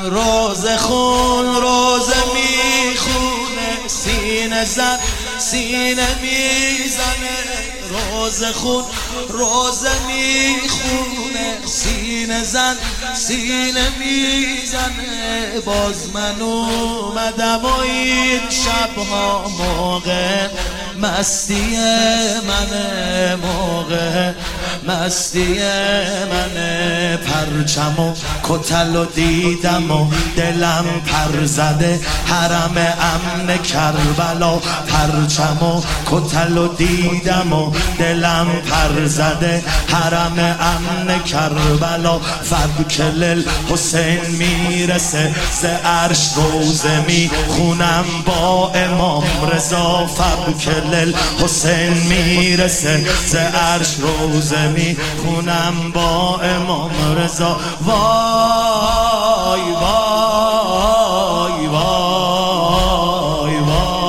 روزه خون روزه میخونه، سینه زن سینه میزنه. روزه خون روزه میخونه، سینه زن سینه میزنه. باز من اومدم و این شبها موقع مستی منه، موقع مستی منه. پرچم و کتل و دیدم و دلم پر زده، حرم امن کربلا. پرچم و کتل و دیدم و دلم پر زده، حرم امن کربلا. فبکل حسین میرسه ز عرش، روزه میخونم با امام رضا. فبکل حسین میرسه ز عرش، روزه میخونم با امام رضا. وای وای وای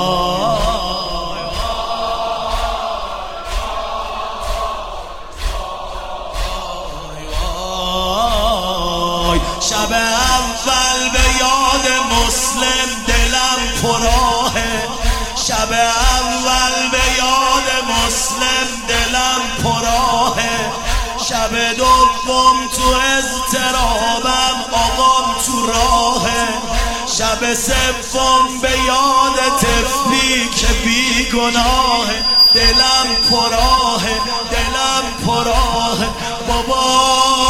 وای. شب اول به یاد مسلم دلم پراهه، شب اول به یاد مسلم دلم پراهه. شب دوم تو اضطرابم آقام تو راهه. شب سوم به یاد طفلی که بی گناهه. دلم پراهه دلم پراهه. بابا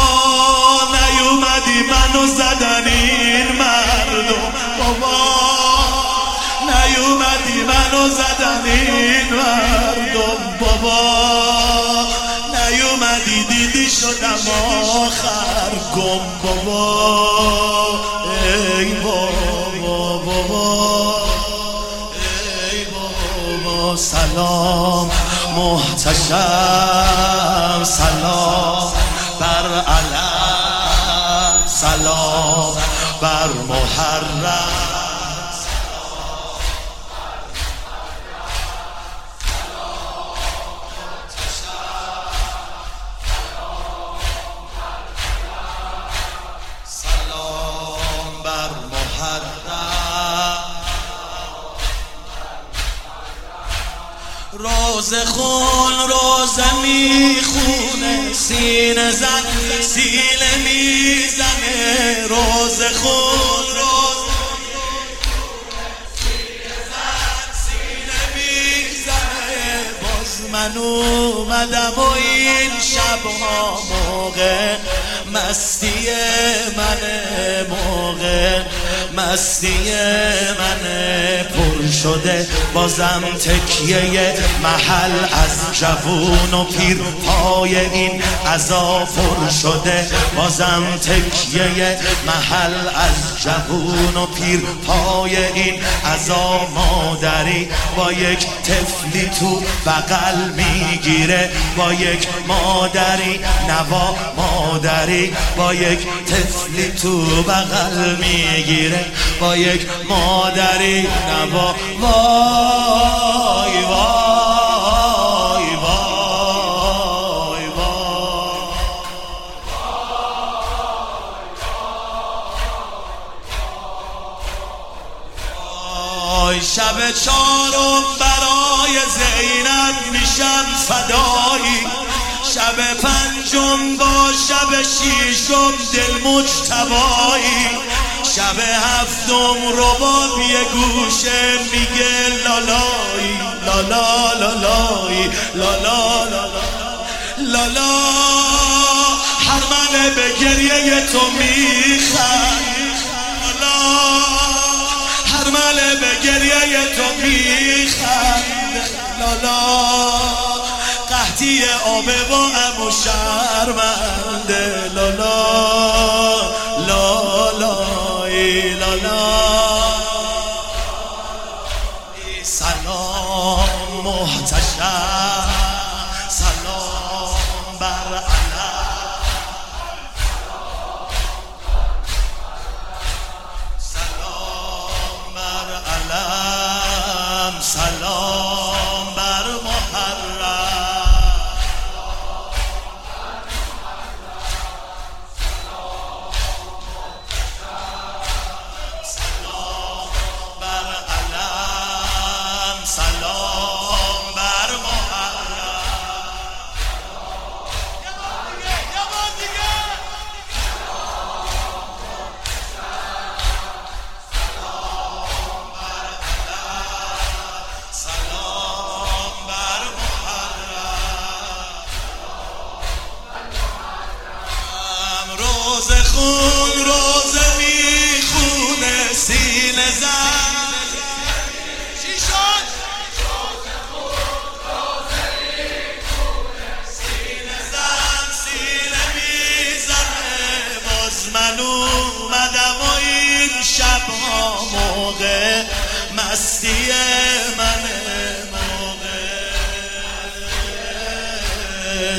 نیومدی منو زدن این مردم، بابا نیومدی منو زدن این مردم. بابا نیومدی دیدی شدم آخر گم. بابا ای بابا بابا ای بابا. سلام محتشم، سلام بر علم، سلام بر محرم. روزه خون روزه میخونه، سینه زن سینه میزنه. روزه خون روزه میخونه، سینه زن سینه میزنه. باز من اومدم و این شبها موقع مستی منه، موقع مستی منه. پر شده بازم تکیه محل از جوون و پیر، پای این عزا پر شده بازم تکیه محل از جوون و پیر، پای این عزا. مادری با یک طفلی تو بغل میگیره، با یک مادری نوا، مادری با یک طفلی تو بغل میگیره، با یک مادری نوا. وای وای وای وای. شب چهارم برای زینب میشم فدایی، شب پنجم با شب شیشم دل مجتبایی، شب هفتم رباب یه گوشه میگه لالایی لالا لالایی لالا لالا. هرمنه به گریه تو میخند، لالا هرمنه به گریه تو میخند، لالا قحطی آب با امو شرمنده، لالا لالای لالا. سلام محتشم، سلام بر علم، سلام بر علم، سلام بر محرم.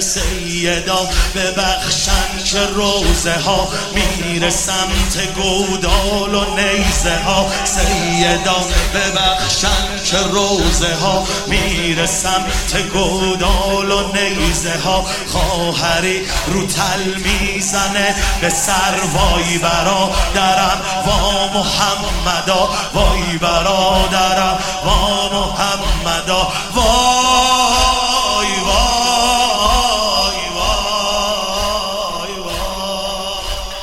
سیدا ببخشن که روزه ها میره سمت گودال و نیزه ها. سیدا ببخشن که روزه ها میره سمت گودال و نیزه ها. خواهری رو تل میزنه به سر وای برادرم وا محمدا، وای برادرم وا محمدا، وای وای وای وای.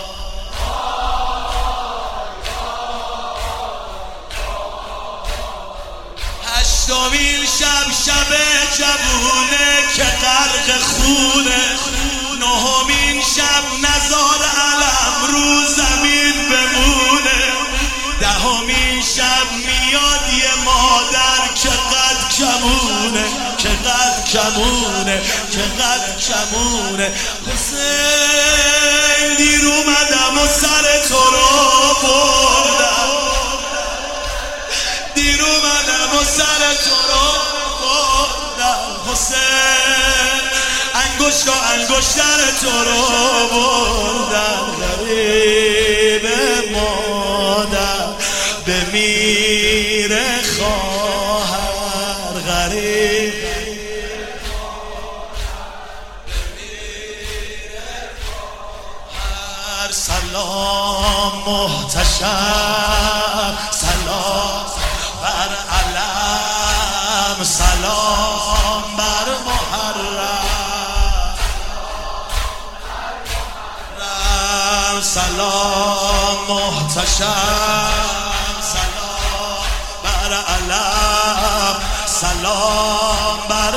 هشتمین شب جوونه که غرق خونه، نهمین شب نزار علم رو زمین بمونه، دهمین شب میاد یه مادر که قد کمونه، که قد کمونه، که قد کمونه. حسین دیر اومدم و سر تو رو بردم، دیر اومدم و سر تو رو بردم. حسین انگشت و انگشتر تو رو بردم. غریب مادر بمیره خواهر، غریب هر سلام محتشم، سلام بر علم، سلام بر محرم، سلام محتشم، سلام بر علم، سلام بر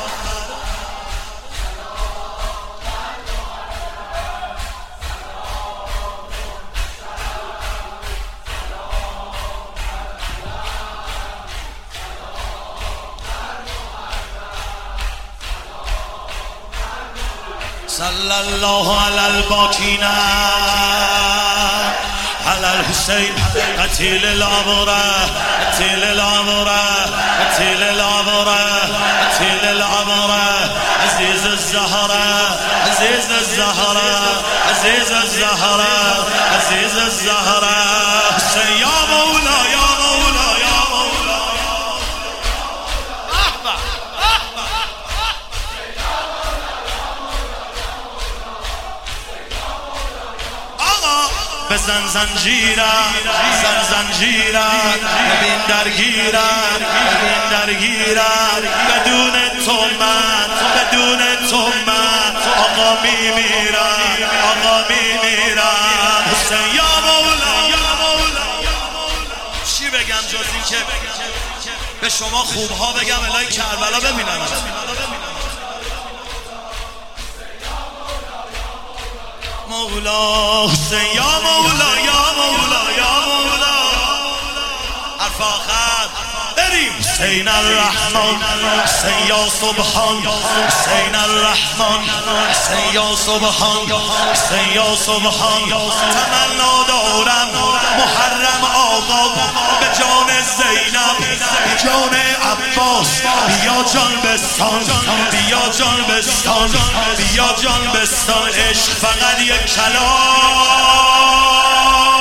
صلی الله علی الباکین علی الحسین قتیل الابره، قتیل الابره، قتیل الابره، قتیل الابره. عزیز الزهره، عزیز الزهره، عزیز الزهره، عزیز الزهره. حسین یا مولا یا مولا یا مولا. بزن زنجیرم، بزن زنجیرم، ببین درگیرم، ببین درگیرم. بدون تو من، بدون تو من آقا میمیرم، آقا میمیرم. حسین یا مولا یا مولا. چی بگم جز این که به شما خوبها بگم الهی کربلا ببینم. مولا حسین یا مولا یا مولا یا مولا. حرف آخر بریم. حسین الرحمن، حسین یا سبحان، حسین الرحمن، حسین یا سبحان، حسین یا سبحان. تمنا دارم محرم آقا به جان زینب، به جان عباس. بیا جان بستان، بیا جان بستان، بیا جان بستان. عشق فقط یک کلام